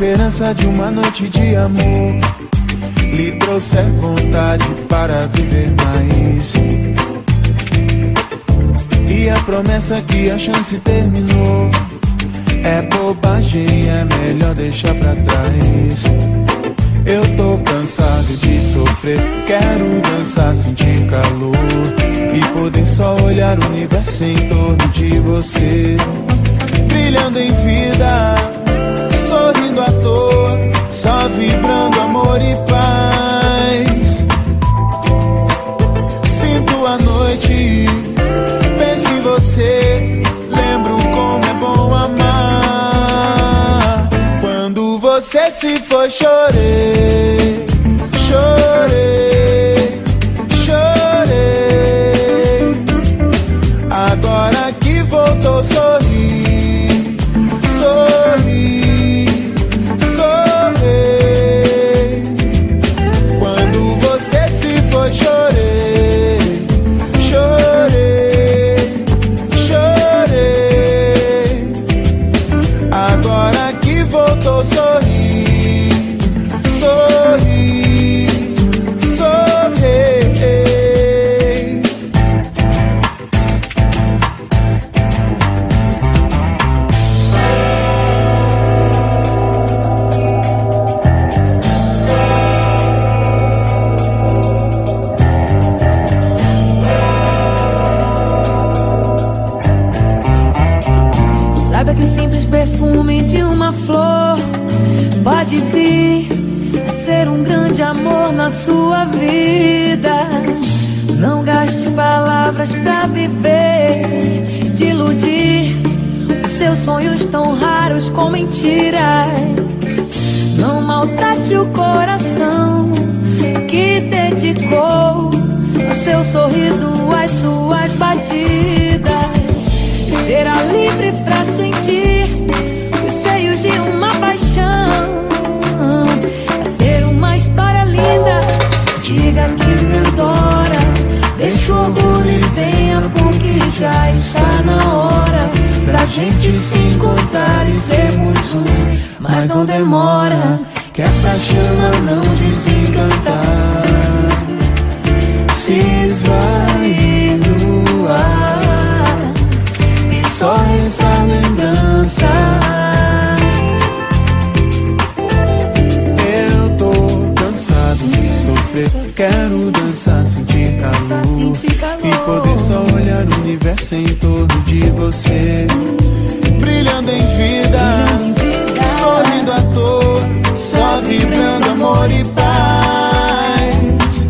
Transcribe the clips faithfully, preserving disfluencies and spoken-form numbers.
esperança de uma noite de amor lhe trouxer vontade para viver mais. E a promessa que a chance terminou é bobagem, é melhor deixar pra trás. Eu tô cansado de sofrer, quero dançar, sentir calor e poder só olhar o universo em torno de você, brilhando em vida, sorrindo à toa, só vibrando amor e paz. Sinto a noite, penso em você, lembro como é bom amar. Quando você se foi, chorei, chorei, chorei. Agora que voltou, sorri, sorri, sorri. Quando você se foi, chorei, chorei, chorei. Agora que voltou, sorri, sorri, sorri. Saiba que o simples perfume de uma flor pode vir a ser um grande amor na sua vida. Não gaste palavras pra viver, de iludir os seus sonhos tão raros com mentiras. Não maltrate o coração que dedicou ao seu sorriso, às suas batidas. Será livre pra sentir os seios de uma paixão. É ser uma história linda. Diga que me adora, deixa o orgulho e venha, porque já está na hora da gente se encontrar e sermos um. Mas não demora, que é pra chama não desencantar, se esvair no ar, só resta lembrança. Eu tô cansado de sofrer, quero dançar, sentir calor e poder só olhar o universo em torno de você, brilhando em vida, sorrindo à toa, só vibrando amor e paz.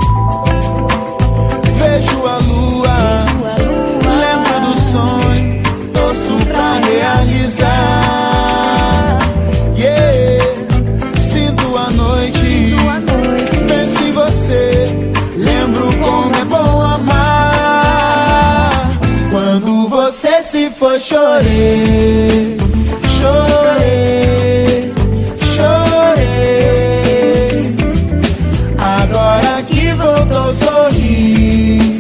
Vejo a lua, lembro do sonho, torço pra realizar. Yeah, sinto a noite, penso em você, lembro como é bom amar. Quando você se foi, chorei, chorei, chorei. Agora que voltou, sorri,